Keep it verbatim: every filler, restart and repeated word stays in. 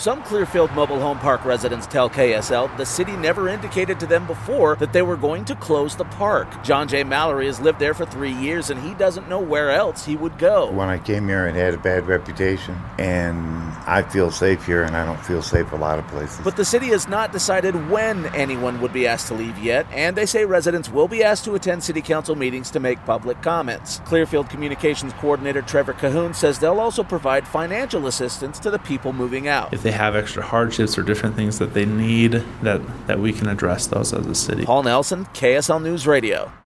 Some Clearfield Mobile Home Park residents tell K S L the city never indicated to them before that they were going to close the park. John J. Mallory has lived there for three years and he doesn't know where else he would go. When I came here, it had a bad reputation, and I feel safe here, and I don't feel safe a lot of places. But the city has not decided when anyone would be asked to leave yet, and they say residents will be asked to attend city council meetings to make public comments. Clearfield Communications Coordinator Trevor Cahoon says they'll also provide financial assistance to the people moving out. If they have extra hardships or different things that they need, that, that we can address those as a city. Paul Nelson, K S L News Radio.